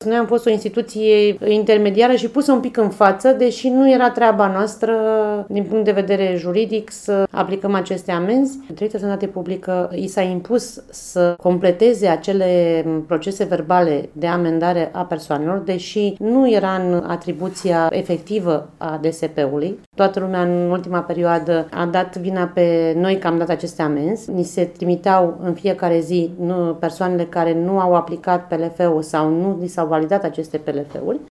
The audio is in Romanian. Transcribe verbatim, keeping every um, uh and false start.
Noi am fost o instituție intermediară și pusă un pic în față, deși nu era treaba noastră din punct de vedere juridic să aplicăm aceste amenzi. Direcția Sănătate Publică i s-a impus să completeze acele procese verbale de amendare a persoanelor, deși nu era în atribuția efectivă a D S P-ului. Toată lumea în ultima perioadă a dat vina pe noi că am dat aceste amenzi. Ni se trimiteau în fiecare zi persoanele care nu au aplicat P L F-ul sau nu li s-au validat aceste P L F-uri.